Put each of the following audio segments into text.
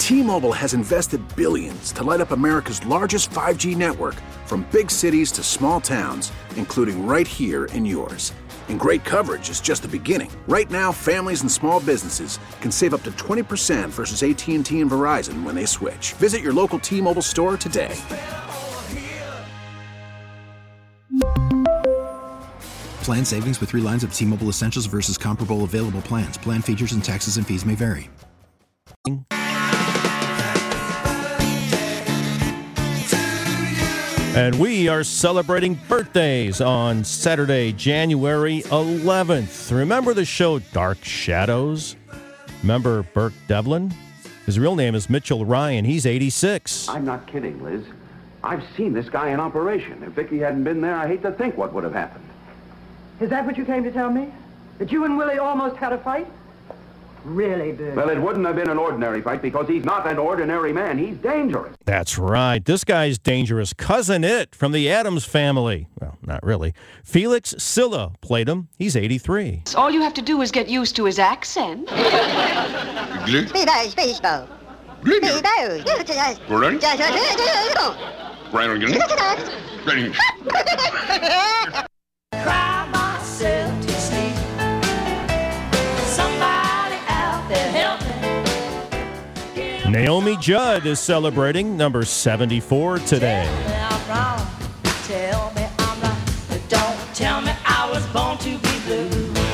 T-Mobile has invested billions to light up America's largest 5G network, from big cities to small towns, including right here in yours. And great coverage is just the beginning. Right now, families and small businesses can save up to 20% versus AT&T and Verizon when they switch. Visit your local T-Mobile store today. Plan savings with 3 lines of T-Mobile Essentials versus comparable available plans. Plan features and taxes and fees may vary. And we are celebrating birthdays on Saturday, January 11th. Remember the show Dark Shadows? Remember Burke Devlin? His real name is Mitchell Ryan. He's 86. I'm not kidding, Liz. I've seen this guy in operation. If Vicky hadn't been there, I hate to think what would have happened. Is that what you came to tell me? That you and Willie almost had a fight? Really, Bill? Well, it wouldn't have been an ordinary fight because he's not an ordinary man. He's dangerous. That's right. This guy's dangerous. Cousin It from the Addams Family. Well, not really. Felix Silla played him. He's 83. All you have to do is get used to his accent. Cry myself to sleep. Somebody out there help me. Naomi Judd is celebrating number 74 today. Tell me I'm wrong. Tell me I'm right. But don't tell me I was born to be blue.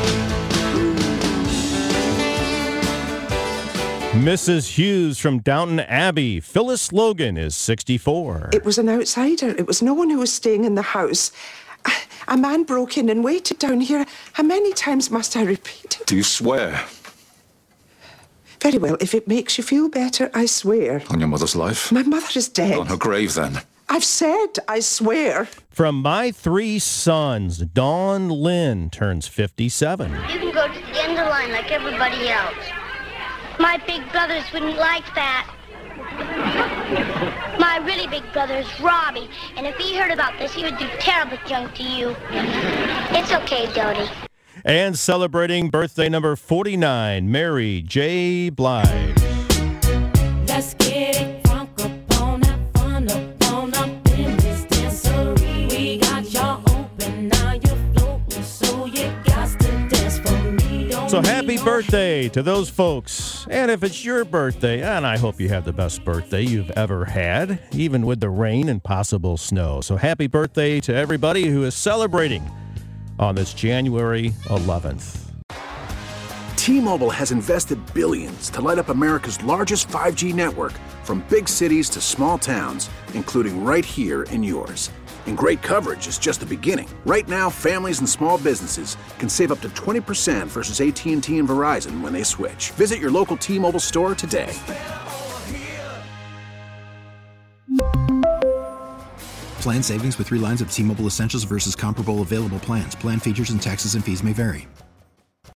Mrs. Hughes from Downton Abbey. Phyllis Logan is 64. It was an outsider. It was no one who was staying in the house. A man broke in and waited down here. How many times must I repeat it? Do you swear? Very well. If it makes you feel better, I swear. On your mother's life? My mother is dead. On her grave, then? I've said I swear. From My Three Sons, Dawn Lynn turns 57. You can go to the end of the line like everybody else. My big brothers wouldn't like that. My really big brother is Robbie, and if he heard about this, he would do terrible junk to you. It's okay, Dodie. And celebrating birthday number 49, Mary J. Blige. Let's get it crunk upon that fun upon up in this dancery. We got y'all open, now you're floating, so you got to dance for me. So happy birthday to those folks. And if it's your birthday, and I hope you have the best birthday you've ever had, even with the rain and possible snow. So happy birthday to everybody who is celebrating on this January 11th. T-Mobile has invested billions to light up America's largest 5G network, from big cities to small towns, including right here in yours. And great coverage is just the beginning. Right now, families and small businesses can save up to 20% versus AT&T and Verizon when they switch. Visit your local T-Mobile store today. Plan savings with 3 lines of T-Mobile Essentials versus comparable available plans. Plan features and taxes and fees may vary.